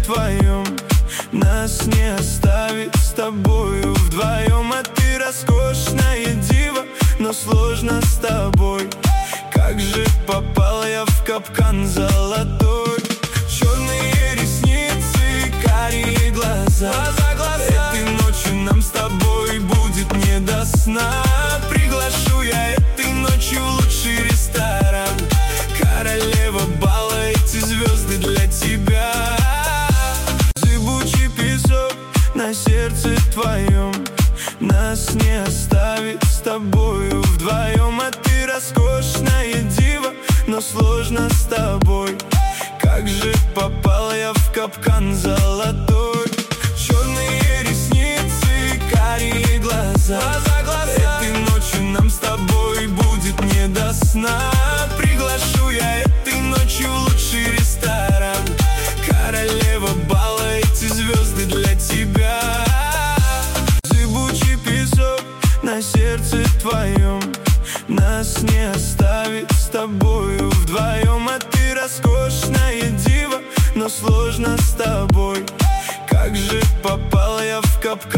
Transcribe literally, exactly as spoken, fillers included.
твоем нас не оставить с тобою вдвоем. А ты роскошная дива, но сложно с тобой. Как же попал я в капкан золотой. Черные ресницы, карие глаза, глаза, глаза. Этой ночью нам с тобой будет не до сна. Приглашу я этой ночью в лучший ресторан. Королева бала, эти звезды для тебя. Зыбучий песок на сердце твоем нас не оставит с тобою вдвоем. А ты роскошная дива, но сложно с тобой. Как же попал я в капкан золотой. Черные ресницы, карие глаза, глаза, глаза. Этой ночью нам с тобой будет не до сна. Приглашу я этой ночью в лучший ресторан. Королева бала, эти звезды для тебя. Зыбучий песок на сердце твоем нас не оставит с тобою вдвоем. А ты роскошная дива, но сложно с тобой. Как же попал я в капкан.